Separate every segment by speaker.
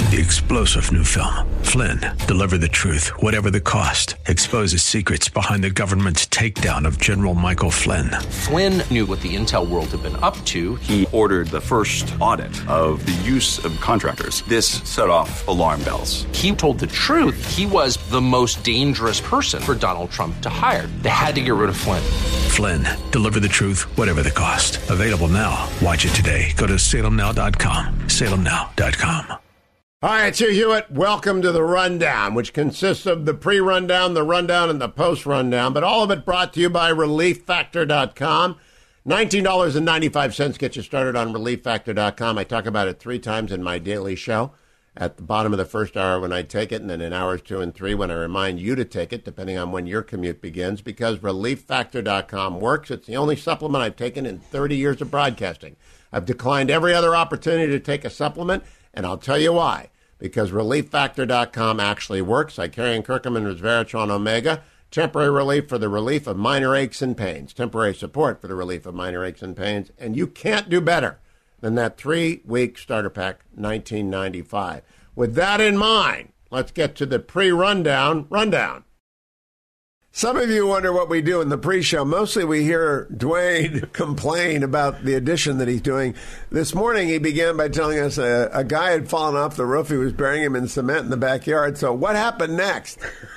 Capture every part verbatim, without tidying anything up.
Speaker 1: The explosive new film, Flynn, deliver the truth, whatever the cost, exposes secrets behind the government's takedown of General Michael Flynn.
Speaker 2: Flynn knew what the intel world had been up to.
Speaker 3: He ordered the first audit of the use of contractors. This set off alarm bells.
Speaker 2: He told the truth. He was the most dangerous person for Donald Trump to hire. They had to get rid of Flynn.
Speaker 1: Flynn, deliver the truth, whatever the cost. Available now. Watch it today. Go to salem now dot com. salem now dot com.
Speaker 4: All right, it's Hugh Hewitt. Welcome to the Rundown, which consists of the pre-rundown, the rundown, and the post-rundown, but all of it brought to you by relief factor dot com. nineteen dollars and ninety-five cents gets you started on relief factor dot com. I talk about it three times in my daily show, at the bottom of the first hour when I take it, and then in hours two and three when I remind you to take it, depending on when your commute begins, because relief factor dot com works. It's the only supplement I've taken in thirty years of broadcasting. I've declined every other opportunity to take a supplement, and I'll tell you why. Because relief factor dot com actually works. Icarian Curcumin Resveratrol Omega. Temporary relief for the relief of minor aches and pains. Temporary support for the relief of minor aches and pains. And you can't do better than that three-week starter pack, nineteen ninety-five. With that in mind, let's get to the pre-rundown rundown. Some of you wonder what we do in the pre-show. Mostly we hear Dwayne complain about the addition that he's doing. This morning he began by telling us a, a guy had fallen off the roof. He was burying him in cement in the backyard. So what happened next?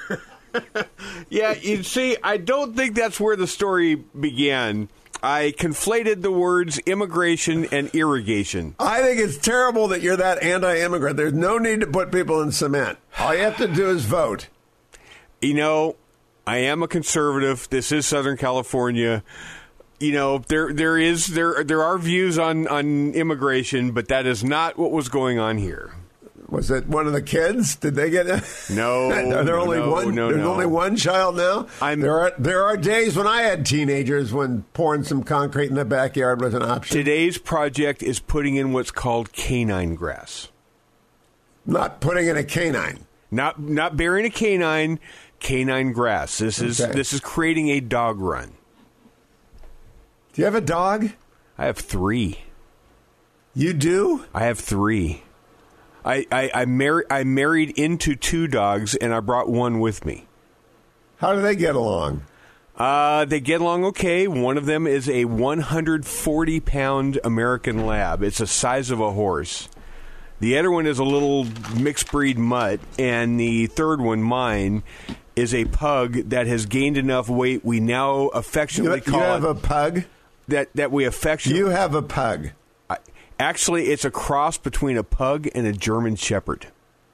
Speaker 5: Yeah, you see, I don't think that's where the story began. I conflated the words immigration and irrigation.
Speaker 4: I think it's terrible that you're that anti-immigrant. There's no need to put people in cement. All you have to do is vote.
Speaker 5: You know, I am a conservative. This is Southern California. You know, there there is there there are views on, on immigration, but that is not what was going on here.
Speaker 4: Was it one of the kids? Did they get it?
Speaker 5: No.
Speaker 4: Are there only
Speaker 5: no,
Speaker 4: one?
Speaker 5: No,
Speaker 4: there's
Speaker 5: no.
Speaker 4: only one child now.
Speaker 5: I'm,
Speaker 4: there are there are days when I had teenagers when pouring some concrete in the backyard was an option.
Speaker 5: Today's project is putting in what's called canine grass.
Speaker 4: Not putting in a canine.
Speaker 5: Not not burying a canine. Canine grass. This is
Speaker 4: Okay.
Speaker 5: this is creating a dog run.
Speaker 4: Do you have a dog?
Speaker 5: I have three.
Speaker 4: You do?
Speaker 5: I have three. I I, I, mar- I married into two dogs, and I brought one with me.
Speaker 4: How do they get along?
Speaker 5: Uh, they get along okay. One of them is a one hundred forty pound American Lab. It's the size of a horse. The other one is a little mixed breed mutt, and the third one, mine, is a pug that has gained enough weight we now affectionately
Speaker 4: You,
Speaker 5: call
Speaker 4: you have
Speaker 5: it,
Speaker 4: a pug?
Speaker 5: that that we affectionately
Speaker 4: You have a pug.
Speaker 5: I, actually it's a cross between a pug and a German Shepherd.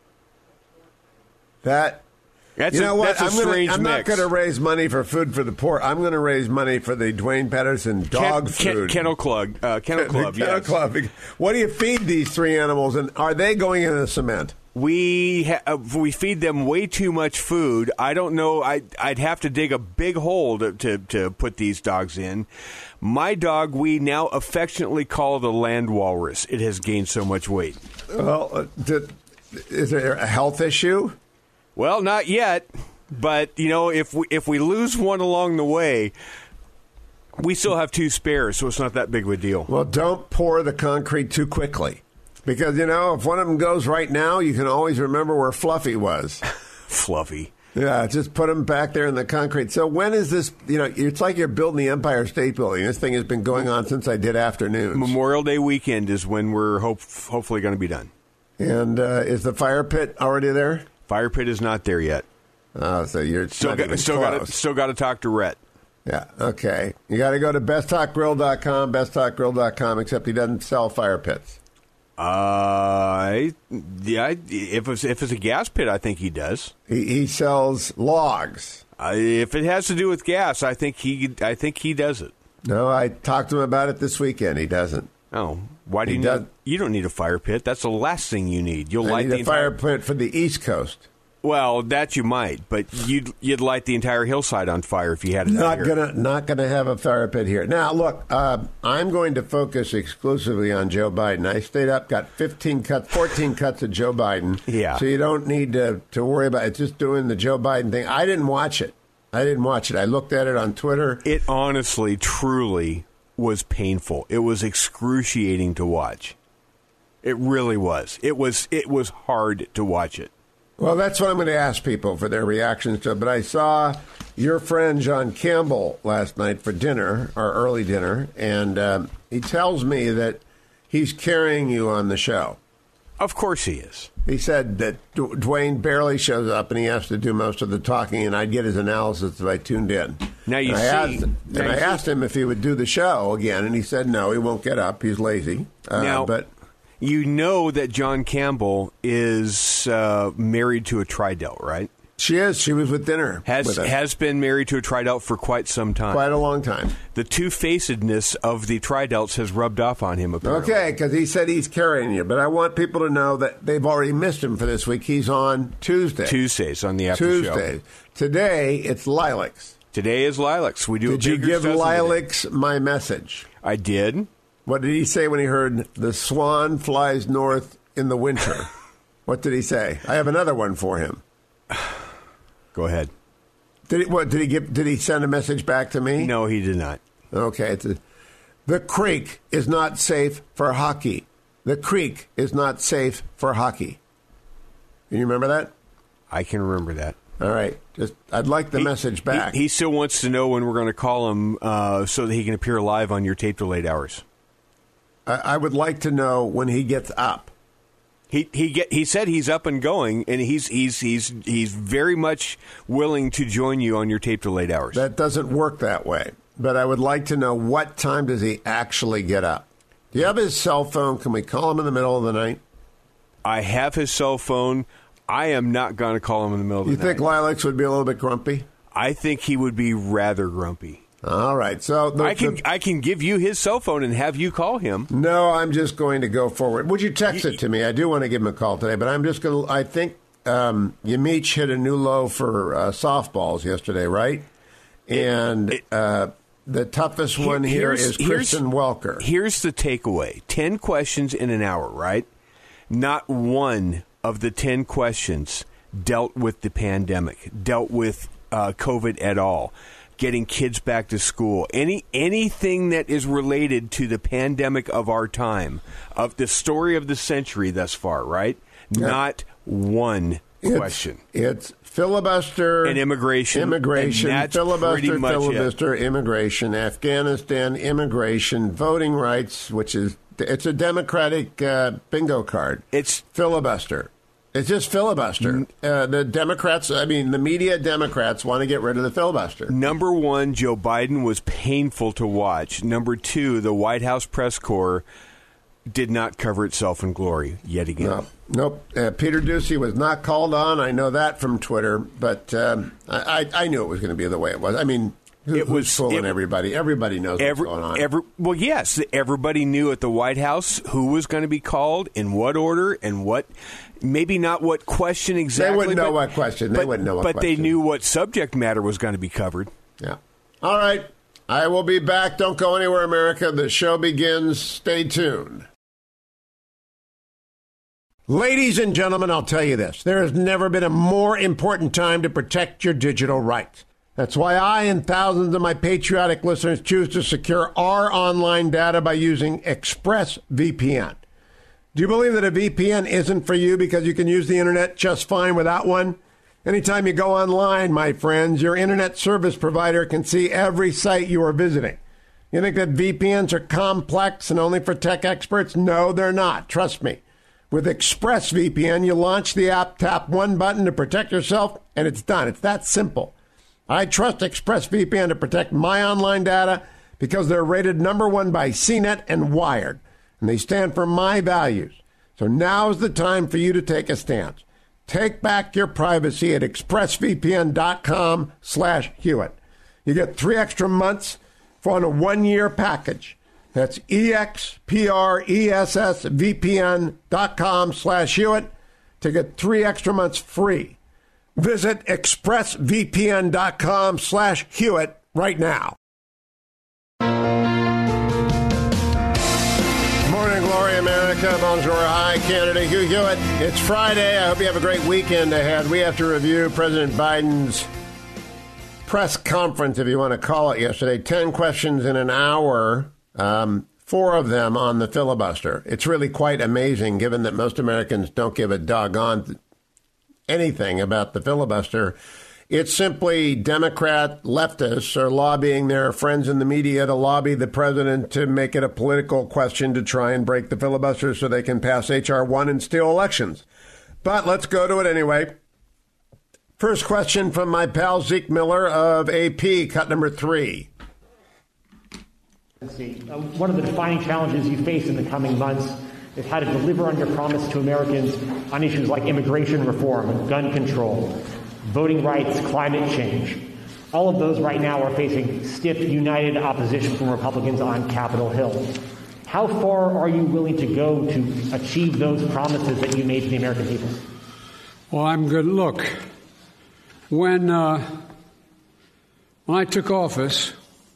Speaker 4: That
Speaker 5: That's
Speaker 4: you know
Speaker 5: a,
Speaker 4: what?
Speaker 5: That's a
Speaker 4: I'm, gonna,
Speaker 5: strange
Speaker 4: I'm not
Speaker 5: mix.
Speaker 4: going to raise money for Food for the Poor. I'm going to raise money for the Dwayne Patterson dog
Speaker 5: Ken, Ken,
Speaker 4: food.
Speaker 5: Kennel Club. Uh, Kennel Club.
Speaker 4: Kennel
Speaker 5: Yes.
Speaker 4: Club. What do you feed these three animals, and are they going in the cement?
Speaker 5: We ha- uh, we feed them way too much food. I don't know. I I'd have to dig a big hole to, to to put these dogs in. My dog, we now affectionately call the land walrus. It has gained so much weight.
Speaker 4: Well, uh, did, is there a health issue?
Speaker 5: Well, not yet. But you know, if we if we lose one along the way, we still have two spares, so it's not that big of a deal.
Speaker 4: Well, don't pour the concrete too quickly. Because, you know, if one of them goes right now, you can always remember where Fluffy was.
Speaker 5: Fluffy.
Speaker 4: Yeah, just put them back there in the concrete. So when is this, you know, it's like you're building the Empire State Building. This thing has been going on since I did afternoons.
Speaker 5: Memorial Day weekend is when we're hope, hopefully going to be done.
Speaker 4: And uh, is the fire pit already there?
Speaker 5: Fire pit is not there yet.
Speaker 4: Oh, so you're
Speaker 5: Still
Speaker 4: not
Speaker 5: got
Speaker 4: even
Speaker 5: still got
Speaker 4: close.
Speaker 5: to still got to talk to Rhett.
Speaker 4: Yeah, okay. You got to go to best talk grill dot com, best talk grill dot com, except he doesn't sell fire pits.
Speaker 5: Uh, yeah, if it's if it's a gas pit, I think he does.
Speaker 4: He, he sells logs.
Speaker 5: Uh, if it has to do with gas, I think he I think he does it.
Speaker 4: No, I talked to him about it this weekend. He doesn't.
Speaker 5: Oh, why do
Speaker 4: He
Speaker 5: you
Speaker 4: does-
Speaker 5: need? You don't need a fire pit. That's the last thing you need. You'll
Speaker 4: I
Speaker 5: light
Speaker 4: need
Speaker 5: the
Speaker 4: a fire
Speaker 5: entire.
Speaker 4: pit for the East Coast.
Speaker 5: Well, that you might, but you'd you'd light the entire hillside on fire if you had it. out
Speaker 4: Not
Speaker 5: here.
Speaker 4: gonna, not gonna have a fire pit here. Now, look, uh, I'm going to focus exclusively on Joe Biden. I stayed up, got fifteen cuts, fourteen cuts of Joe Biden.
Speaker 5: Yeah.
Speaker 4: So you don't need to to worry about it. It's just doing the Joe Biden thing. I didn't watch it. I didn't watch it. I looked at it on Twitter.
Speaker 5: It honestly, truly was painful. It was excruciating to watch. It really was. It was. It was hard to watch it.
Speaker 4: Well, that's what I'm going to ask people for their reactions to it. But I saw your friend John Campbell last night for dinner, our early dinner, and um, he tells me that he's carrying you on the show.
Speaker 5: Of course he is.
Speaker 4: He said that D- Dwayne barely shows up and he has to do most of the talking, and I'd get his analysis if I tuned in.
Speaker 5: Now you
Speaker 4: and
Speaker 5: see.
Speaker 4: I asked,
Speaker 5: now
Speaker 4: and I
Speaker 5: see.
Speaker 4: asked him if he would do the show again, and he said no, he won't get up. He's lazy. Uh,
Speaker 5: Now,
Speaker 4: but
Speaker 5: you know that John Campbell is uh, married to a Tridelt, right?
Speaker 4: she is. She was with dinner
Speaker 5: Has
Speaker 4: with us.
Speaker 5: has been married to a Tridelt for quite some time.
Speaker 4: Quite a long time.
Speaker 5: The two-facedness of the Tridelts has rubbed off on him, apparently.
Speaker 4: Okay, because he said he's carrying you, but I want people to know that they've already missed him for this week. He's on Tuesday.
Speaker 5: Tuesdays on the after
Speaker 4: Tuesday.
Speaker 5: show.
Speaker 4: Today, it's Lilacs.
Speaker 5: Today is Lilacs. We do.
Speaker 4: Did
Speaker 5: a
Speaker 4: you
Speaker 5: baker's
Speaker 4: give
Speaker 5: dozen today.
Speaker 4: Lilacs my message?
Speaker 5: I did.
Speaker 4: What did he say when he heard the swan flies north in the winter? What did he say? I have another one for him.
Speaker 5: Go ahead.
Speaker 4: Did he, what did he give? Did he send a message back to me?
Speaker 5: No, he did not.
Speaker 4: Okay. It's a, the creek is not safe for hockey. The creek is not safe for hockey. Can you remember that?
Speaker 5: I can remember that.
Speaker 4: All right. Just I'd like the
Speaker 5: He-
Speaker 4: message back.
Speaker 5: He, he still wants to know when we're going to call him uh, so that he can appear live on your tape delayed hours.
Speaker 4: I, I would like to know when he gets up.
Speaker 5: He he get he said he's up and going, and he's he's he's he's very much willing to join you on your tape delayed hours.
Speaker 4: That doesn't work that way. But I would like to know what time does he actually get up? Do you have his cell phone? Can we call him in the middle of the night?
Speaker 5: I have his cell phone. I am not going to call him in the middle of the
Speaker 4: You
Speaker 5: night.
Speaker 4: think Lilacs would be a little bit grumpy?
Speaker 5: I think he would be rather grumpy.
Speaker 4: All right. So the,
Speaker 5: I can
Speaker 4: the-
Speaker 5: I can give you his cell phone and have you call him.
Speaker 4: no, I'm just going to go forward. Would you text it to me? I do want to give him a call today, but I'm just going to. I think um, Yamich hit a new low for uh, softballs yesterday, right? And
Speaker 5: it-
Speaker 4: uh, the toughest one here
Speaker 5: Here's-
Speaker 4: is
Speaker 5: here's-
Speaker 4: Kristen Welker.
Speaker 5: Here's the takeaway: ten questions in an hour, right? Not one of the ten questions dealt with the pandemic, dealt with uh, COVID at all. Getting kids back to school, any anything that is related to the pandemic of our time, of the story of the century thus far, right?
Speaker 4: Yeah.
Speaker 5: Not one
Speaker 4: It's-
Speaker 5: question.
Speaker 4: It's filibuster
Speaker 5: And immigration.
Speaker 4: immigration,
Speaker 5: And that's
Speaker 4: filibuster,
Speaker 5: pretty much it.
Speaker 4: filibuster, immigration, Afghanistan, immigration, voting rights, which is it's a Democratic uh, bingo card.
Speaker 5: It's
Speaker 4: Filibuster. It's just filibuster. Uh, the Democrats, I mean, the media Democrats want to get rid of the filibuster.
Speaker 5: number one, Joe Biden was painful to watch. Number two, the White House press corps did not cover itself in glory yet again.
Speaker 4: No, nope. Uh, Peter Ducey was not called on. I know that from Twitter, but um, I, I, I knew it was going to be the way it was. I mean, who,
Speaker 5: It was-
Speaker 4: who's fooling
Speaker 5: it-
Speaker 4: everybody? Everybody knows
Speaker 5: Every,
Speaker 4: what's going on.
Speaker 5: every, well, yes, everybody knew at the White House who was going to be called, in what order, and what, maybe not what question exactly.
Speaker 4: They wouldn't know
Speaker 5: but-
Speaker 4: what question. They
Speaker 5: but-
Speaker 4: wouldn't know what
Speaker 5: But they
Speaker 4: question.
Speaker 5: knew what subject matter was going to be covered.
Speaker 4: Yeah. All right. I will be back. Don't go anywhere, America. The show begins. Stay tuned. Ladies and gentlemen, I'll tell you this. There has never been a more important time to protect your digital rights. That's why I and thousands of my patriotic listeners choose to secure our online data by using ExpressVPN. Do you believe that a V P N isn't for you because you can use the internet just fine without one? Anytime you go online, my friends, your internet service provider can see every site you are visiting. You think that V P Ns are complex and only for tech experts? No, they're not. Trust me. With ExpressVPN, you launch the app, tap one button to protect yourself, and it's done. It's that simple. I trust ExpressVPN to protect my online data because they're rated number one by C net and Wired, and they stand for my values. So now's the time for you to take a stance. Take back your privacy at expressvpn.com slash Hewitt. You get three extra months for on a one-year package. That's expressvpn.com slash Hewitt to get three extra months free. Visit expressvpn.com slash Hewitt right now. Morning Glory, America. Bonjour. Hi, Canada. Hugh Hewitt. It's Friday. I hope you have a great weekend ahead. We have to review President Biden's press conference, if you want to call it, yesterday. Ten questions in an hour. Um, four of them on the filibuster. It's really quite amazing, given that most Americans don't give a doggone anything about the filibuster. It's simply Democrat leftists are lobbying their friends in the media to lobby the president to make it a political question to try and break the filibuster so they can pass H R one and steal elections. But let's go to it anyway. First question from my pal Zeke Miller of A P, cut number three.
Speaker 6: Uh, one of the defining challenges you face in the coming months is how to deliver on your promise to Americans on issues like immigration reform, gun control, voting rights, climate change. All of those right now are facing stiff, united opposition from Republicans on Capitol Hill. How far are you willing to go to achieve those promises that you made to the American people?
Speaker 7: Well, I'm good. Look, when uh, when I took office,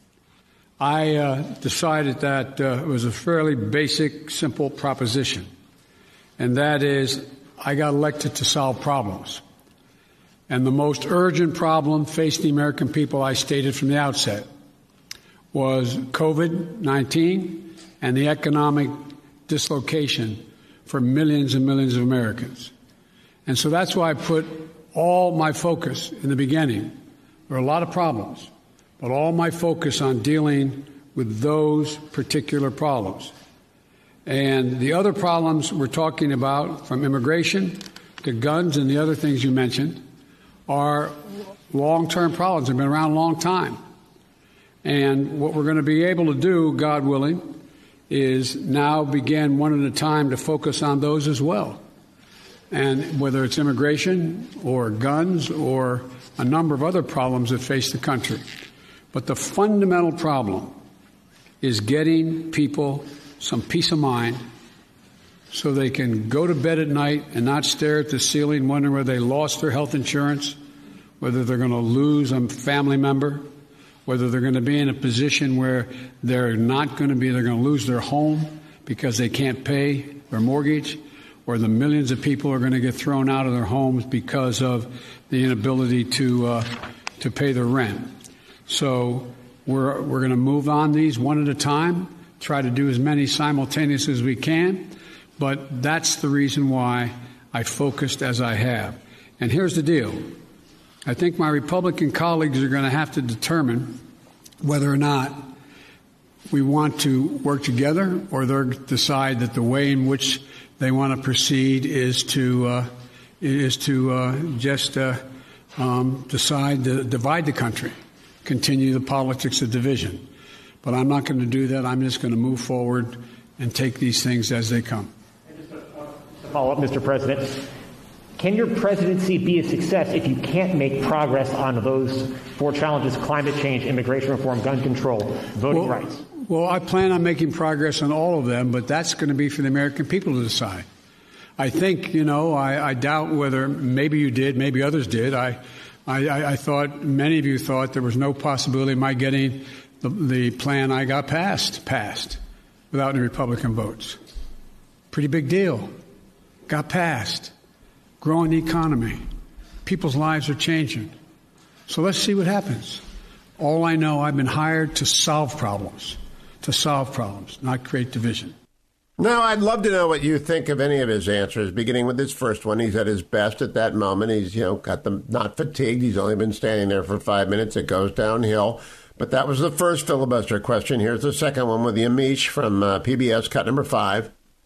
Speaker 7: I uh, decided that uh, it was a fairly basic, simple proposition, and that is I got elected to solve problems. And the most urgent problem facing the American people, I stated from the outset, was COVID nineteen and the economic dislocation for millions and millions of Americans. And so that's why I put all my focus in the beginning. There are a lot of problems, but all my focus on dealing with those particular problems. And the other problems we're talking about, from immigration to guns and the other things you mentioned, are long-term problems. They've been around a long time. And what we're going to be able to do, God willing, is now begin one at a time to focus on those as well. And whether it's immigration or guns or a number of other problems that face the country. But the fundamental problem is getting people some peace of mind so they can go to bed at night and not stare at the ceiling wondering whether they lost their health insurance, whether they're going to lose a family member, whether they're going to be in a position where they're not going to be, they're going to lose their home because they can't pay their mortgage, or the millions of people are going to get thrown out of their homes because of the inability to uh, to pay their rent. So we're we're going to move on these one at a time, try to do as many simultaneously as we can, but that's the reason why I focused as I have. And here's the deal. I think my Republican colleagues are going to have to determine whether or not we want to work together, or they'll decide that the way in which they want to proceed is to uh, is to uh, just uh, um, decide to divide the country, continue the politics of division. But I'm not going to do that. I'm just going to move forward and take these things as they come.
Speaker 6: And just to follow up, Mister President, can your presidency be a success if you can't make progress on those four challenges: climate change, immigration reform, gun control, voting
Speaker 7: well,
Speaker 6: rights?
Speaker 7: Well, I plan on making progress on all of them, but that's going to be for the American people to decide. I think, you know, I, I doubt whether maybe you did, maybe others did. I, I, I thought, many of you thought there was no possibility of my getting the, the plan I got passed, passed without any Republican votes. Pretty big deal. Got passed. Growing the economy. People's lives are changing. So let's see what happens. All I know, I've been hired to solve problems. To solve problems, not create division.
Speaker 4: Now, I'd love to know what you think of any of his answers, beginning with his first one. He's at his best at that moment. He's, you know, got them not fatigued. He's only been standing there for five minutes. It goes downhill. But that was the first filibuster question. Here's the second one with Yamiche from uh, P B S, cut number five.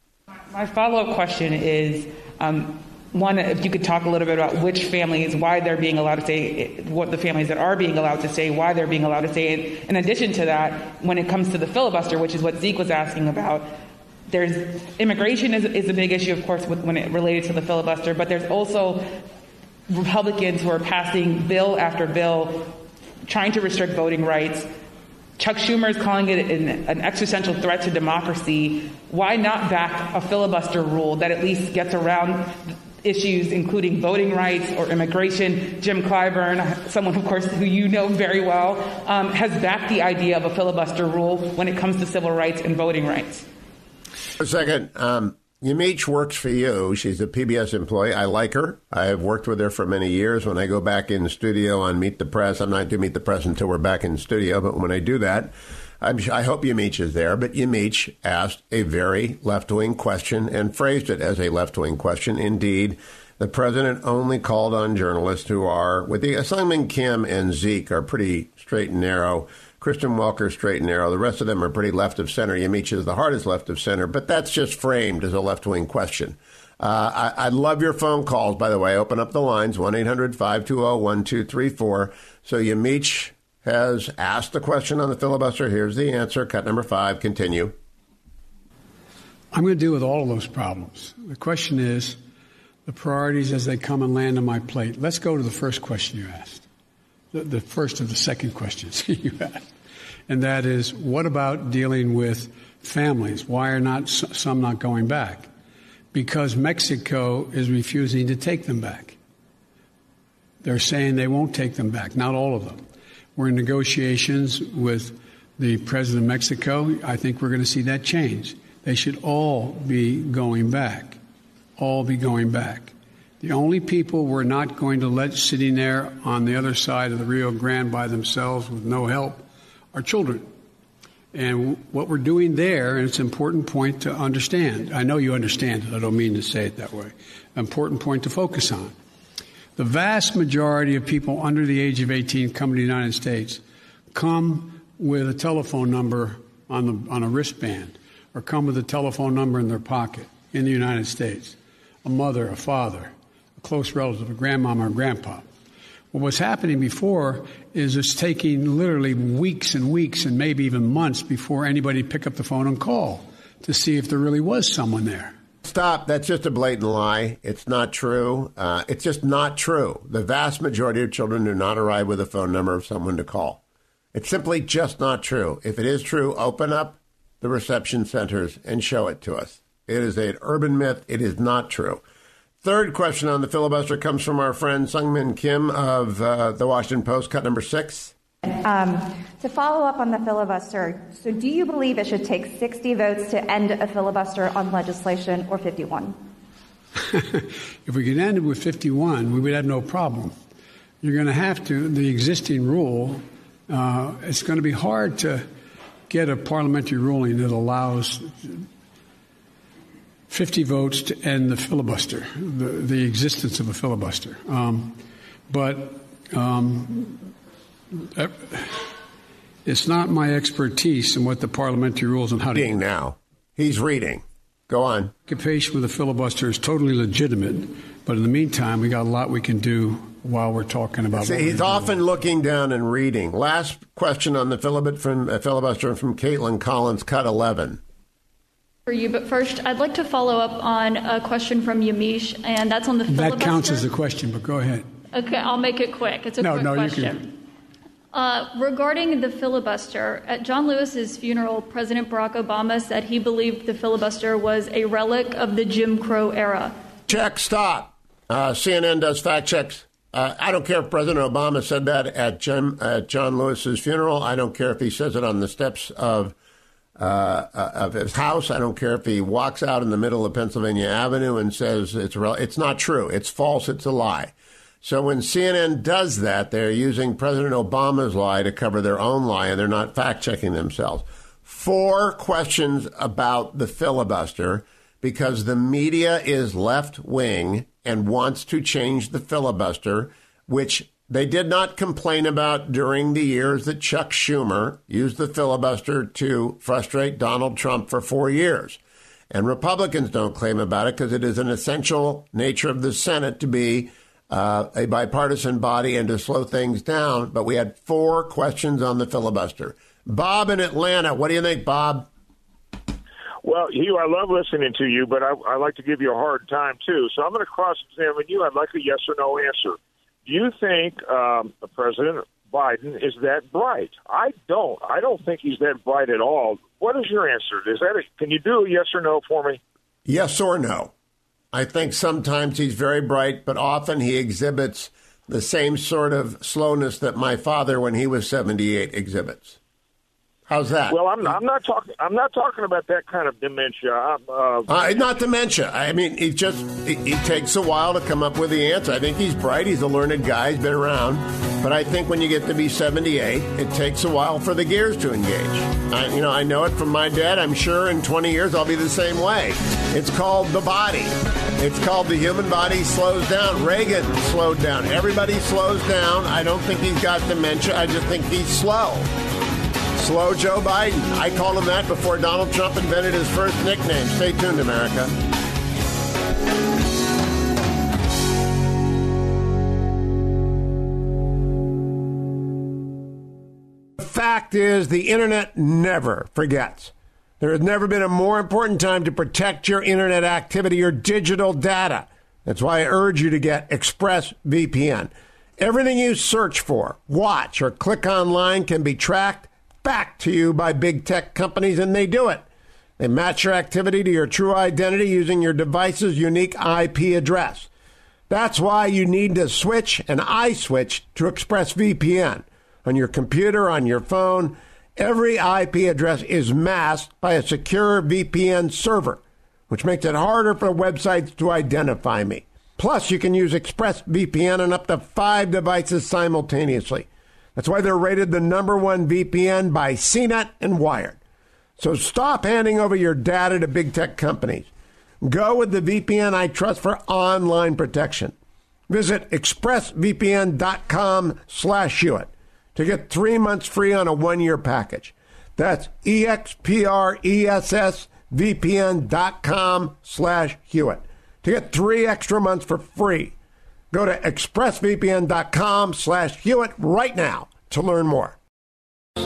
Speaker 8: My follow-up question is, um, one, if you could talk a little bit about which families, why they're being allowed to say, what the families that are being allowed to say, why they're being allowed to say it. In addition to that, when it comes to the filibuster, which is what Zeke was asking about, there's immigration is, is a big issue, of course, with, when it related to the filibuster, but there's also Republicans who are passing bill after bill trying to restrict voting rights. Chuck Schumer is calling it an, an existential threat to democracy. Why not back a filibuster rule that at least gets around issues including voting rights or immigration? Jim Clyburn, someone, of course, who you know very well, um, has backed the idea of a filibuster rule when it comes to civil rights and voting rights.
Speaker 4: For a second, um, Yamiche works for you. She's a P B S employee. I like her. I have worked with her for many years. When I go back in the studio on Meet the Press, I'm not doing Meet the Press until we're back in the studio, but when I do that, I'm, I hope Yamich is there, but Yamich asked a very left-wing question and phrased it as a left-wing question. Indeed, the president only called on journalists who are, with the Sungmin Kim and Zeke are pretty straight and narrow. Kristen Welker, straight and narrow. The rest of them are pretty left of center. Yamich is the hardest left of center, but that's just framed as a left-wing question. Uh, I, I love your phone calls, by the way. Open up the lines, one eight hundred five two zero one two three four. So Yamich has asked the question on the filibuster. Here's the answer. Cut number five. Continue.
Speaker 7: I'm going to deal with all of those problems. The question is the priorities as they come and land on my plate. Let's go to the first question you asked, the, the first of the second questions you asked. And that is, what about dealing with families? Why are not some not going back? Because Mexico is refusing to take them back. They're saying they won't take them back, not all of them. We're in negotiations with the president of Mexico. I think we're going to see that change. They should all be going back, all be going back. The only people we're not going to let sitting there on the other side of the Rio Grande by themselves with no help are children. And what we're doing there, and it's an important point to understand. I know you understand it. I don't mean to say it that way. An important point to focus on. The vast majority of people under the age of eighteen come to the United States come with a telephone number on the on a wristband or come with a telephone number in their pocket in the United States. A mother, a father, a close relative, a grandmama or grandpa. What was happening before is it's taking literally weeks and weeks and maybe even months before anybody pick up the phone and call to see if there really was someone there.
Speaker 4: Stop. That's just a blatant lie. It's not true. Uh, it's just not true. The vast majority of children do not arrive with a phone number of someone to call. It's simply just not true. If it is true, open up the reception centers and show it to us. It is an urban myth. It is not true. Third question on the filibuster comes from our friend Sungmin Kim of uh, the Washington Post, cut number six.
Speaker 9: Um, to follow up on the filibuster, so do you believe it should take sixty votes to end a filibuster on legislation or fifty-one?
Speaker 7: If we could end it with fifty-one, we would have no problem. You're going to have to, the existing rule, uh, it's going to be hard to get a parliamentary ruling that allows fifty votes to end the filibuster, the, the existence of a filibuster. Um, but um, it's not my expertise in what the parliamentary rules and how to...
Speaker 4: Reading now. He's reading. Go on.
Speaker 7: Occupation with a filibuster is totally legitimate, but in the meantime, we got a lot we can do while we're talking about...
Speaker 4: See, he's often looking down and reading. Last question on the filibuster from, uh, filibuster from Caitlin Collins, cut eleven.
Speaker 10: For you, but first, I'd like to follow up on a question from Yamiche, and that's on the filibuster.
Speaker 7: That counts as a question, but go ahead.
Speaker 10: Okay, I'll make it quick. It's a
Speaker 7: no,
Speaker 10: quick
Speaker 7: no,
Speaker 10: question.
Speaker 7: You can...
Speaker 10: Uh, regarding the filibuster, at John Lewis's funeral, President Barack Obama said he believed the filibuster was a relic of the Jim Crow era.
Speaker 4: Check, stop. Uh, C N N does fact checks. Uh, I don't care if President Obama said that at, Jim, at John Lewis's funeral. I don't care if he says it on the steps of uh, of his house. I don't care if he walks out in the middle of Pennsylvania Avenue and says it's re- it's not true. It's false. It's a lie. So when C N N does that, they're using President Obama's lie to cover their own lie, and they're not fact-checking themselves. Four questions about the filibuster, because the media is left-wing and wants to change the filibuster, which they did not complain about during the years that Chuck Schumer used the filibuster to frustrate Donald Trump for four years. And Republicans don't claim about it because it is an essential nature of the Senate to be Uh, a bipartisan body and to slow things down, but we had four questions on the filibuster. Bob in Atlanta, what do you think, Bob?
Speaker 11: Well, Hugh, I love listening to you, but I, I like to give you a hard time, too. So I'm going to cross-examine you. I'd like a yes or no answer. Do you think um, President Biden is that bright? I don't. I don't think he's that bright at all. What is your answer? Is that a, can you do a yes or no for me?
Speaker 4: Yes or no. I think sometimes he's very bright, but often he exhibits the same sort of slowness that my father, when he was seventy-eight, exhibits. How's that?
Speaker 11: Well, I'm not, I'm not talking. I'm not talking about that kind of dementia. I'm, uh,
Speaker 4: uh, not dementia. I mean, it just it, it takes a while to come up with the answer. I think he's bright. He's a learned guy. He's been around. But I think when you get to be seventy-eight, it takes a while for the gears to engage. I, you know, I know it from my dad. I'm sure in twenty years I'll be the same way. It's called the body. It's called the human body slows down. Reagan slowed down. Everybody slows down. I don't think he's got dementia. I just think he's slow. Slow Joe Biden. I called him that before Donald Trump invented his first nickname. Stay tuned, America. The fact is, the internet never forgets. There has never been a more important time to protect your internet activity, your digital data. That's why I urge you to get ExpressVPN. Everything you search for, watch, or click online can be tracked back to you by big tech companies, and they do it. They match your activity to your true identity using your device's unique I P address. That's why you need to switch, and I switched to ExpressVPN. On your computer, on your phone, every I P address is masked by a secure V P N server, which makes it harder for websites to identify me. Plus, you can use ExpressVPN on up to five devices simultaneously. That's why they're rated the number one V P N by C net and Wired. So stop handing over your data to big tech companies. Go with the V P N I trust for online protection. Visit expressvpn.com slash Hewitt to get three months free on a one-year package. That's expressvpn.com slash Hewitt to get three extra months for free. Go to expressvpn.com slash Hewitt right now to learn more. A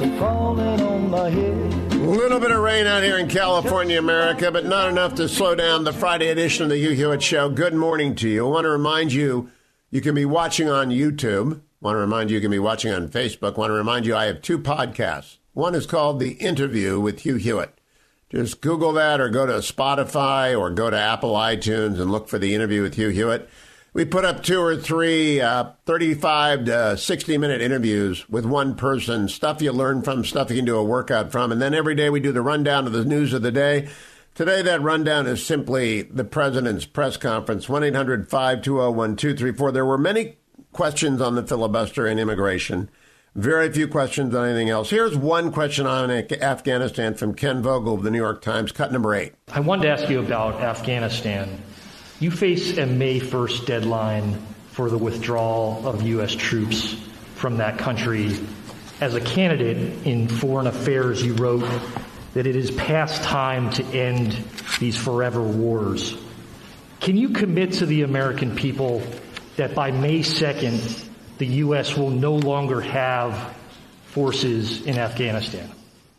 Speaker 4: little bit of rain out here in California, America, but not enough to slow down the Friday edition of the Hugh Hewitt Show. Good morning to you. I want to remind you, you can be watching on YouTube. I want to remind you, you can be watching on Facebook. I want to remind you, I have two podcasts. One is called The Interview with Hugh Hewitt. Just Google that or go to Spotify or go to Apple iTunes and look for The Interview with Hugh Hewitt. We put up two or three uh, thirty-five to sixty-minute interviews with one person, stuff you learn from, stuff you can do a workout from. And then every day we do the rundown of the news of the day. Today, that rundown is simply the president's press conference, one eight hundred five two zero one two three four. There were many questions on the filibuster and immigration, very few questions on anything else. Here's one question on Afghanistan from Ken Vogel of the New York Times, cut number eight.
Speaker 12: I wanted to ask you about Afghanistan. You face a May first deadline for the withdrawal of U S troops from that country. As a candidate in foreign affairs, you wrote that it is past time to end these forever wars. Can you commit to the American people that by May second, the U S will no longer have forces in Afghanistan?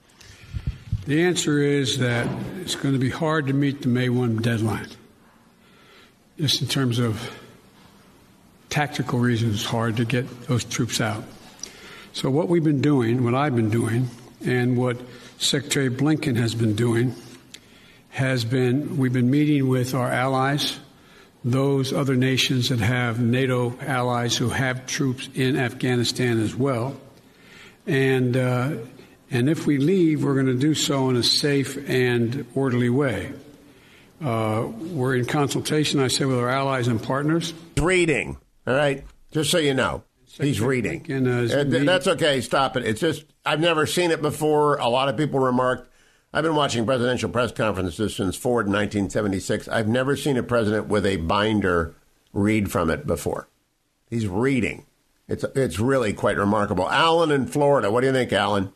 Speaker 7: The answer is that it's going to be hard to meet the May first deadline. Just in terms of tactical reasons, it's hard to get those troops out. So what we've been doing, what I've been doing, and what Secretary Blinken has been doing, has been we've been meeting with our allies, those other nations that have NATO allies who have troops in Afghanistan as well. And, uh, and if we leave, we're going to do so in a safe and orderly way. Uh, we're in consultation, I say, with our allies and partners.
Speaker 4: Reading, all right? Just so you know, he's reading. And, uh, that's okay. Stop it. It's just, I've never seen it before. A lot of people remarked, I've been watching presidential press conferences since Ford in nineteen seventy-six. I've never seen a president with a binder read from it before. He's reading. It's, it's really quite remarkable. Alan in Florida. What do you think, Alan?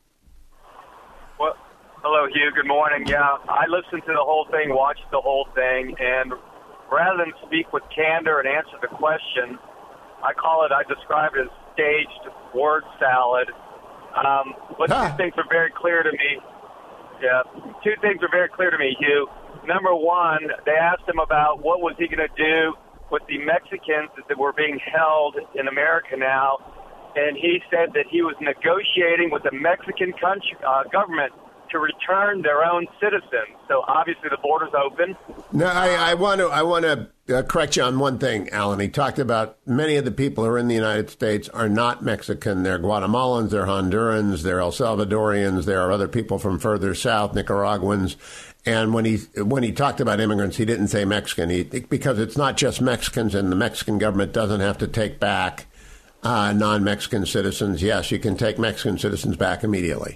Speaker 13: Hello, Hugh. Good morning. Yeah, I listened to the whole thing, watched the whole thing, and rather than speak with candor and answer the question, I call it, I describe it as staged word salad. Um, but two things are very clear to me. Yeah, two things are very clear to me, Hugh. Number one, they asked him about what was he going to do with the Mexicans that were being held in America now, and he said that he was negotiating with the Mexican country, uh, government to return their own citizens. So obviously the border's open.
Speaker 4: No, I, I want to I want to uh, correct you on one thing, Alan. He talked about many of the people who are in the United States are not Mexican. They're Guatemalans, they're Hondurans, they're El Salvadorians. There are other people from further south, Nicaraguans. And when he when he talked about immigrants, he didn't say Mexican, he, because it's not just Mexicans, and the Mexican government doesn't have to take back uh, non-Mexican citizens. Yes, you can take Mexican citizens back immediately.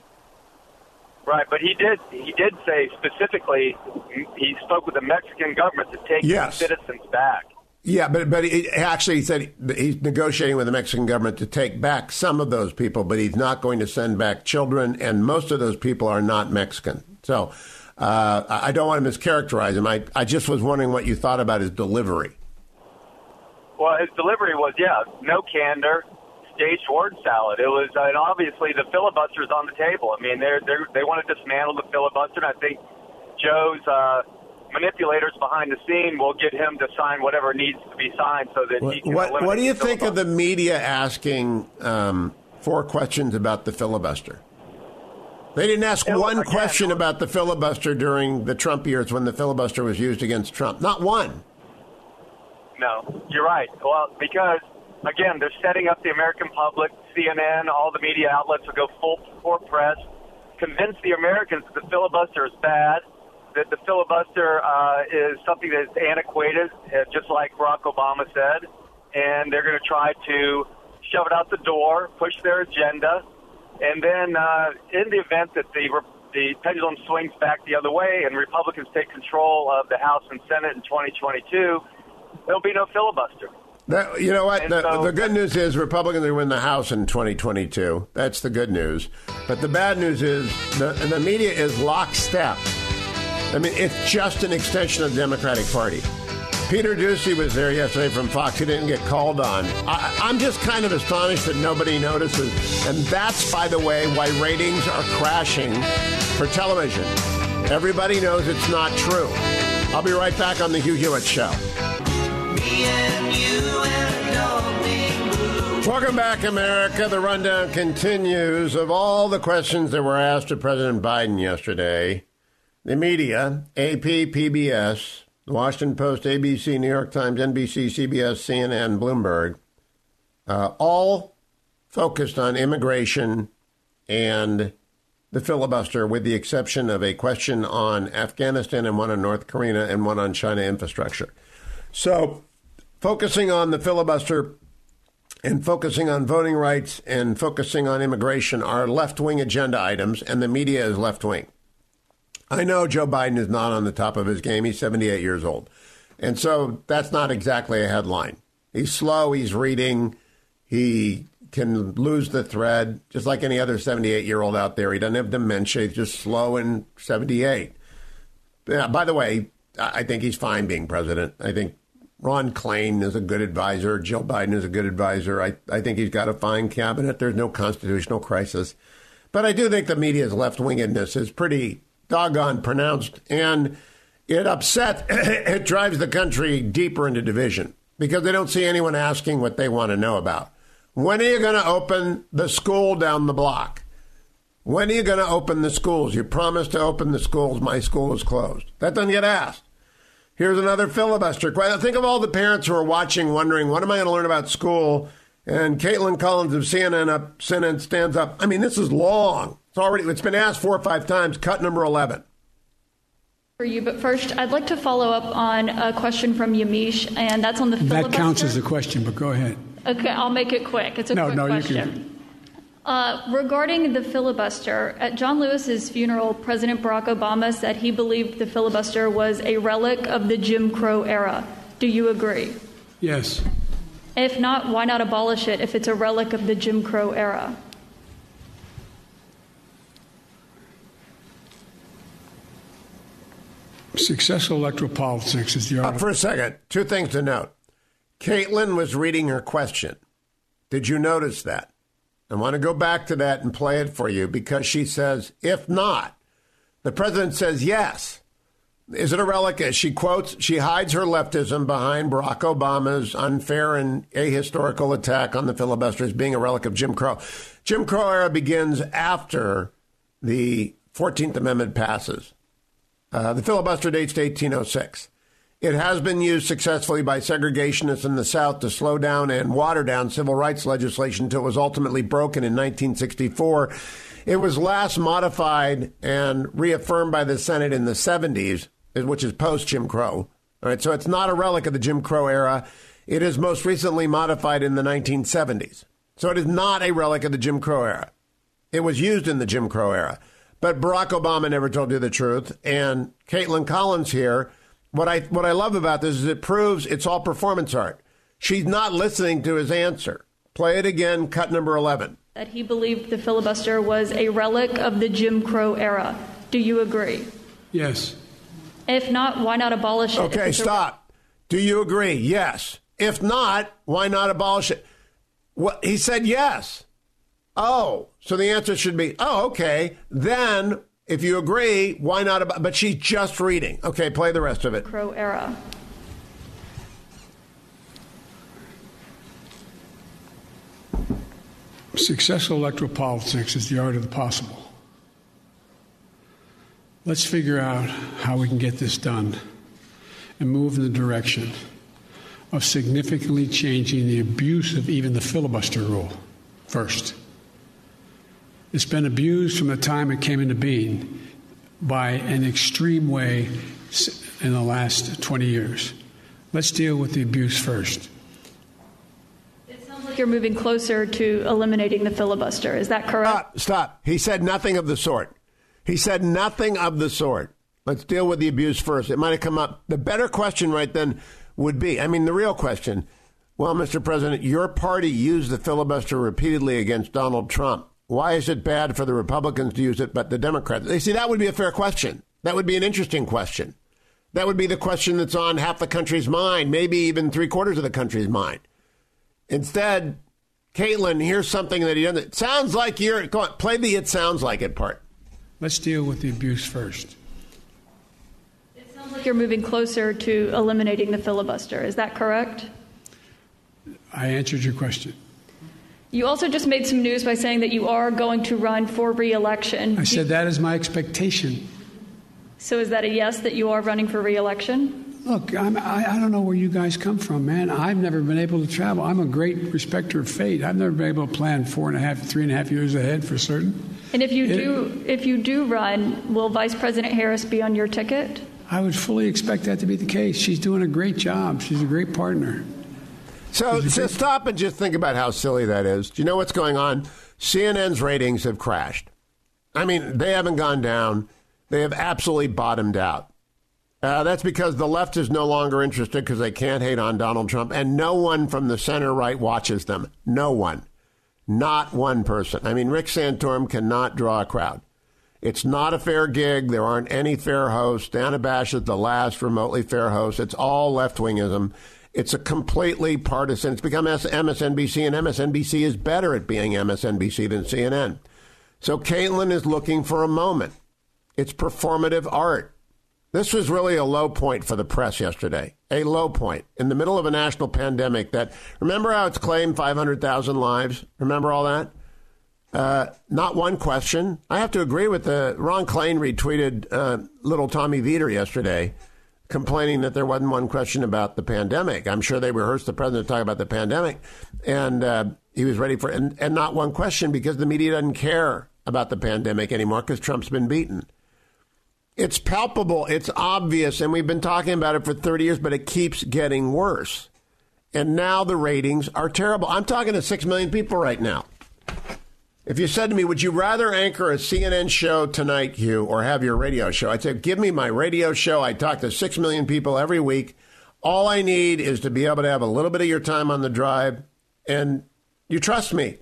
Speaker 13: Right, but he did he did say specifically he spoke with the Mexican government to take
Speaker 4: yes.
Speaker 13: citizens back.
Speaker 4: Yeah, but but he actually said he's negotiating with the Mexican government to take back some of those people, but he's not going to send back children, and most of those people are not Mexican. So uh, I don't want to mischaracterize him. I, I just was wondering what you thought about his delivery.
Speaker 13: Well, his delivery was, yeah, no candor, staged word salad. It was, and obviously the filibuster's on the table. I mean, they're, they're, they want to dismantle the filibuster, and I think Joe's uh, manipulators behind the scene will get him to sign whatever needs to be signed so that
Speaker 4: what,
Speaker 13: he can
Speaker 4: what,
Speaker 13: eliminate
Speaker 4: what do you
Speaker 13: the
Speaker 4: think of the media asking um, four questions about the filibuster? They didn't ask
Speaker 13: Yeah,
Speaker 4: one
Speaker 13: again,
Speaker 4: question about the filibuster during the Trump years when the filibuster was used against Trump. Not one.
Speaker 13: No, you're right. Well, because, again, they're setting up the American public, C N N, all the media outlets will go full court press, convince the Americans that the filibuster is bad, that the filibuster uh, is something that is antiquated, uh, just like Barack Obama said, and they're going to try to shove it out the door, push their agenda, and then uh, in the event that the the pendulum swings back the other way and Republicans take control of the House and Senate in twenty twenty-two, there'll be no filibuster.
Speaker 4: That, you know what? The,
Speaker 13: so,
Speaker 4: the good news is Republicans will win the House in twenty twenty-two. That's the good news. But the bad news is the, the media is lockstep. I mean, it's just an extension of the Democratic Party. Peter Doocy was there yesterday from Fox. He didn't get called on. I, I'm just kind of astonished that nobody notices. And that's, by the way, why ratings are crashing for television. Everybody knows it's not true. I'll be right back on The Hugh Hewitt Show.
Speaker 14: Me and you and a dog named Blue.
Speaker 4: Welcome back, America. The rundown continues of all the questions that were asked of President Biden yesterday. The media, A P, P B S, The Washington Post, A B C, New York Times, N B C, C B S, C N N, Bloomberg, uh, all focused on immigration and the filibuster, with the exception of a question on Afghanistan and one on North Korea and one on China infrastructure. So focusing on the filibuster and focusing on voting rights and focusing on immigration are left-wing agenda items, and the media is left-wing. I know Joe Biden is not on the top of his game. He's seventy-eight years old. And so that's not exactly a headline. He's slow. He's reading. He can lose the thread, just like any other seventy-eight-year-old out there. He doesn't have dementia. He's just slow and seventy-eight. Yeah, by the way, I think he's fine being president. I think Ron Klain is a good advisor. Joe Biden is a good advisor. I, I think he's got a fine cabinet. There's no constitutional crisis. But I do think the media's left-wingedness is pretty doggone pronounced, and it upset, it drives the country deeper into division because they don't see anyone asking what they want to know about. When are you going to open the school down the block? When are you going to open the schools? You promised to open the schools. My school is closed. That doesn't get asked. Here's another filibuster. Think of all the parents who are watching wondering, what am I going to learn about school? And Caitlin Collins of C N N up, C N N stands up. I mean, this is long. It's already, it's been asked four or five times. Cut number eleven.
Speaker 10: For you, but first, I'd like to follow up on a question from Yamish, and that's on the filibuster.
Speaker 7: That counts as a question, but go ahead.
Speaker 10: Okay, I'll make it quick. It's a
Speaker 7: no,
Speaker 10: quick
Speaker 7: no,
Speaker 10: question.
Speaker 7: You can.
Speaker 10: Uh, regarding the filibuster, at John Lewis's funeral, President Barack Obama said he believed the filibuster was a relic of the Jim Crow era. Do you agree?
Speaker 7: Yes.
Speaker 10: If not, why not abolish it if it's a relic of the Jim Crow era?
Speaker 7: Successful electoral politics is the art.
Speaker 4: Uh, for a second, two things to note. Caitlin was reading her question. Did you notice that? I want to go back to that and play it for you because she says, if not, the president says yes. Is it a relic? She quotes, she hides her leftism behind Barack Obama's unfair and ahistorical attack on the filibuster as being a relic of Jim Crow. Jim Crow era begins after the fourteenth Amendment passes. Uh, the filibuster dates to eighteen oh six. It has been used successfully by segregationists in the South to slow down and water down civil rights legislation until it was ultimately broken in nineteen sixty-four. It was last modified and reaffirmed by the Senate in the seventies, which is post-Jim Crow. All right, so it's not a relic of the Jim Crow era. It is most recently modified in the nineteen seventies. So it is not a relic of the Jim Crow era. It was used in the Jim Crow era. But Barack Obama never told you the truth. And Caitlin Collins here, what I what I love about this is it proves it's all performance art. She's not listening to his answer. Play it again, cut number eleven.
Speaker 10: That he believed the filibuster was a relic of the Jim Crow era. Do you agree?
Speaker 7: Yes.
Speaker 10: If not, why not abolish it?
Speaker 4: Okay, stop. Do you agree? Yes. If not, why not abolish it? What, he said yes. Oh, so the answer should be, oh, okay. Then, if you agree, why not? Ab- but she's just reading. Okay, play the rest of it.
Speaker 10: Crow era.
Speaker 7: Successful electoral politics is the art of the possible. Let's figure out how we can get this done and move in the direction of significantly changing the abuse of even the filibuster rule first. It's been abused from the time it came into being by an extreme way in the last twenty years. Let's deal with the abuse first.
Speaker 10: It sounds like you're moving closer to eliminating the filibuster. Is that correct?
Speaker 4: Stop. Stop. He said nothing of the sort. He said nothing of the sort. Let's deal with the abuse first. It might have come up. The better question right then would be, I mean, the real question, well, Mister President, your party used the filibuster repeatedly against Donald Trump. Why is it bad for the Republicans to use it, but the Democrats? You see, that would be a fair question. That would be an interesting question. That would be the question that's on half the country's mind, maybe even three quarters of the country's mind. Instead, Caitlin, here's something that he doesn't. It sounds like you're, go on, play the it sounds like it part.
Speaker 7: Let's deal with the abuse first.
Speaker 10: It sounds like you're moving closer to eliminating the filibuster. Is that correct?
Speaker 7: I answered your question.
Speaker 10: You also just made some news by saying that you are going to run for re-election.
Speaker 7: I said that is my expectation.
Speaker 10: So is that a yes, that you are running for re-election?
Speaker 7: Look, I'm, I, I don't know where you guys come from, man. I've never been able to travel. I'm a great respecter of fate. I've never been able to plan four and a half, three and a half years ahead for certain.
Speaker 10: And if you
Speaker 7: it,
Speaker 10: do, if you do run, will Vice President Harris be on your ticket?
Speaker 7: I would fully expect that to be the case. She's doing a great job. She's a great partner.
Speaker 4: So, so stop and just think about how silly that is. Do you know what's going on? C N N's ratings have crashed. I mean, they haven't gone down. They have absolutely bottomed out. Uh, that's because the left is no longer interested because they can't hate on Donald Trump, and no one from the center right watches them. No one. Not one person. I mean, Rick Santorum cannot draw a crowd. It's not a fair gig. There aren't any fair hosts. Dana Bash is the last remotely fair host. It's all left-wingism. It's a completely partisan. It's become M S N B C, and M S N B C is better at being M S N B C than C N N. So Caitlin is looking for a moment. It's performative art. This was really a low point for the press yesterday, a low point in the middle of a national pandemic that, remember how it's claimed five hundred thousand lives? Remember all that? Uh, not one question. I have to agree with the, Ron Klain retweeted uh, little Tommy Vietor yesterday, complaining that there wasn't one question about the pandemic. I'm sure they rehearsed the president talking about the pandemic, and uh, he was ready for it. And, and not one question because the media doesn't care about the pandemic anymore because Trump's been beaten. It's palpable, it's obvious, and we've been talking about it for thirty years, but it keeps getting worse. And now the ratings are terrible. I'm talking to six million people right now. If you said to me, would you rather anchor a C N N show tonight, Hugh, or have your radio show? I'd say, give me my radio show. I talk to six million people every week. All I need is to be able to have a little bit of your time on the drive, and you trust me.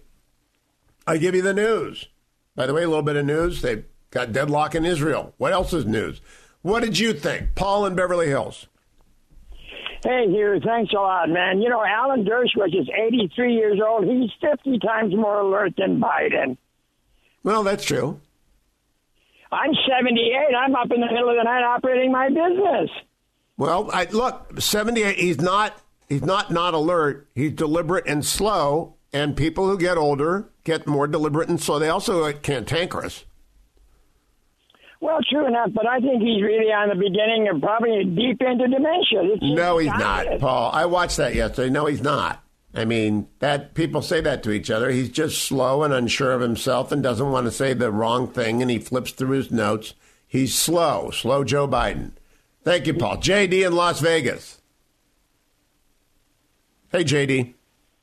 Speaker 4: I give you the news. By the way, a little bit of news. They've got deadlock in Israel. What else is news? What did you think? Paul in Beverly Hills.
Speaker 15: Hey, Hugh, thanks a lot, man. You know, Alan Dershowitz is eighty-three years old. He's fifty times more alert than Biden.
Speaker 4: Well, that's true.
Speaker 15: I'm seventy-eight. I'm up in the middle of the night operating my business.
Speaker 4: Well, I, look, seventy-eight, he's not, he's not not alert. He's deliberate and slow, and people who get older get more deliberate and slow. They also get cantankerous.
Speaker 15: Well, true enough, but I think he's really on the beginning of probably deep into dementia. It's
Speaker 4: no, he's not, Paul. I watched that yesterday. No, he's not. I mean, that people say that to each other. He's just slow and unsure of himself and doesn't want to say the wrong thing, and he flips through his notes. He's slow, slow Joe Biden. Thank you, Paul. J D in Las Vegas. Hey, J D.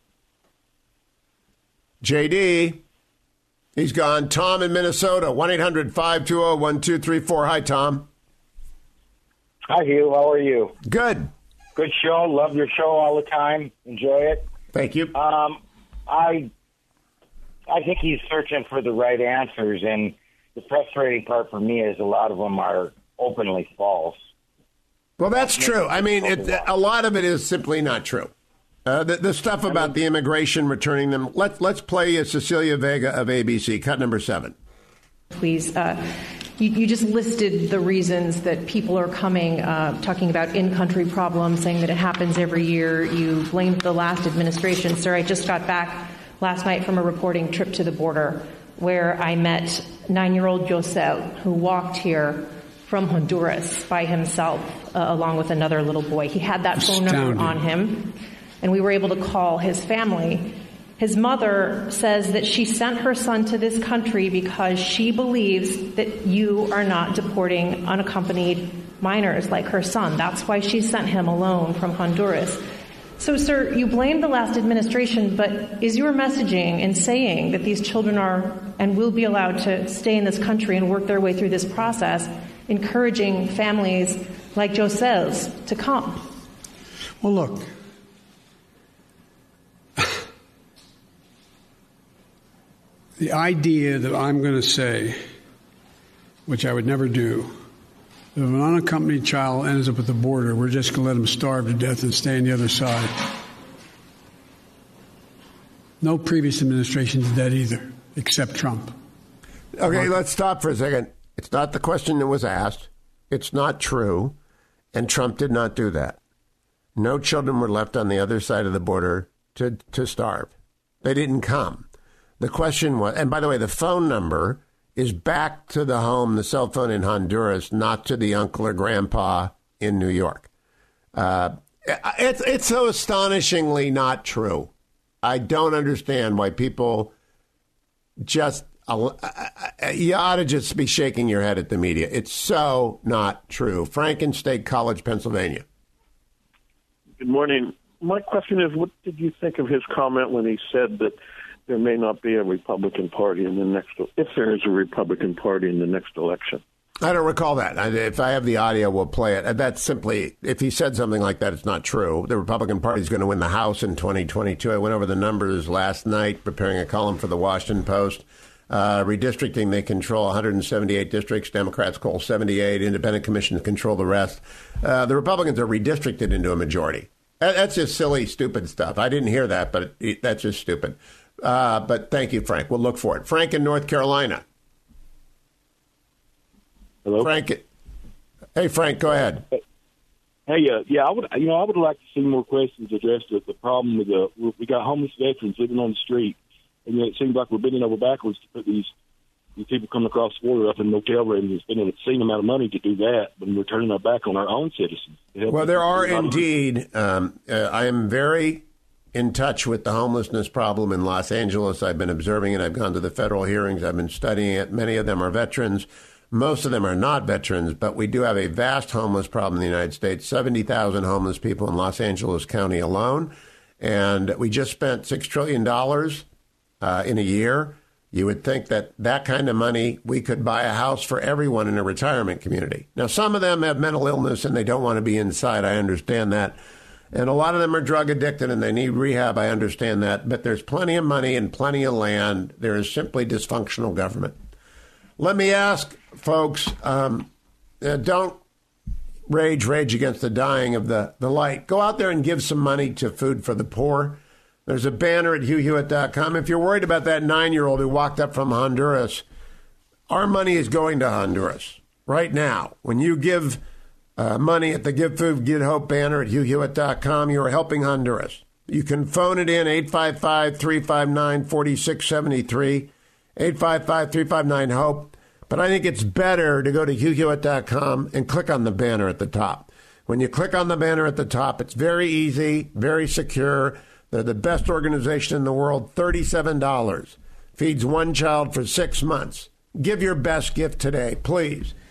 Speaker 4: J D. He's gone. Tom in Minnesota, one eight hundred five two zero one two three four. Hi, Tom.
Speaker 16: Hi, Hugh. How are you?
Speaker 4: Good.
Speaker 16: Good show. Love your show all the time. Enjoy it.
Speaker 4: Thank you.
Speaker 16: Um, I I think he's searching for the right answers, and the frustrating part for me is a lot of them are openly false.
Speaker 4: Well, that's true. I mean, it, a lot of it is simply not true. Uh, the, the stuff about the immigration, returning them. Let's let's play uh, Cecilia Vega of A B C, cut number seven.
Speaker 17: Please, uh, you, you just listed the reasons that people are coming, uh, talking about in-country problems, saying that it happens every year. You blamed the last administration. Sir, I just got back last night from a reporting trip to the border where I met nine-year-old Josel, who walked here from Honduras by himself, uh, along with another little boy. He had that phone number on him, and we were able to call his family. His mother says that she sent her son to this country because she believes that you are not deporting unaccompanied minors like her son. That's why she sent him alone from Honduras. So, sir, you blame the last administration, but is your messaging in saying that these children are and will be allowed to stay in this country and work their way through this process, encouraging families like Josel's to come?
Speaker 7: Well, look. The idea that I'm going to say, which I would never do, that if an unaccompanied child ends up at the border, we're just going to let him starve to death and stay on the other side. No previous administration did that either, except Trump.
Speaker 4: Okay, let's stop for a second. It's not the question that was asked. It's not true. And Trump did not do that. No children were left on the other side of the border to, to starve. They didn't come. The question was, and by the way, the phone number is back to the home, the cell phone in Honduras, not to the uncle or grandpa in New York. Uh, it's, it's so astonishingly not true. I don't understand why people just, uh, you ought to just be shaking your head at the media. It's so not true. Frank in State College, Pennsylvania.
Speaker 18: Good morning. My question is, what did you think of his comment when he said that there may not be a Republican Party in the next, if there is a Republican Party in the next election?
Speaker 4: I don't recall that. If I have the audio, we'll play it. That's simply, if he said something like that, it's not true. The Republican Party is going to win the House in twenty twenty-two. I went over the numbers last night, preparing a column for the Washington Post. Uh, redistricting, they control one hundred seventy-eight districts. Democrats control seventy-eight. Independent commissions control the rest. Uh, the Republicans are redistricted into a majority. That's just silly, stupid stuff. I didn't hear that, but it, that's just stupid. Uh, but thank you, Frank. We'll look for it. Frank in North Carolina.
Speaker 19: Hello,
Speaker 4: Frank. Hey, Frank, go ahead.
Speaker 19: Hey, uh, yeah, I would, you know, I would like to see more questions addressed with the problem with the we got homeless veterans living on the street, and you know, it seems like we're bending over backwards to put these these people coming across the border up in motel rooms and spending an obscene amount of money to do that, but we're turning our back on our own citizens.
Speaker 4: Well, there are indeed. Um, uh, I am very in touch with the homelessness problem in Los Angeles. I've been observing it. I've gone to the federal hearings. I've been studying it. Many of them are veterans. Most of them are not veterans, but we do have a vast homeless problem in the United States, seventy thousand homeless people in Los Angeles County alone. And we just spent six trillion dollars uh, in a year. You would think that that kind of money, we could buy a house for everyone in a retirement community. Now, some of them have mental illness and they don't want to be inside. I understand that. And a lot of them are drug addicted and they need rehab. I understand that. But there's plenty of money and plenty of land. There is simply dysfunctional government. Let me ask, folks, um, uh, don't rage, rage against the dying of the, the light. Go out there and give some money to Food for the Poor. There's a banner at hugh hewitt dot com. If you're worried about that nine-year-old who walked up from Honduras, our money is going to Honduras right now. When you give uh, money at the Give Food, Give Hope banner at hugh hewitt dot com, you are helping Honduras. You can phone it in, eight five five, three five nine, four six seven three, eight five five, three five nine, HOPE. But I think it's better to go to hugh hewitt dot com and click on the banner at the top. When you click on the banner at the top, it's very easy, very secure. They're the best organization in the world, thirty-seven dollars. Feeds one child for six months. Give your best gift today, please.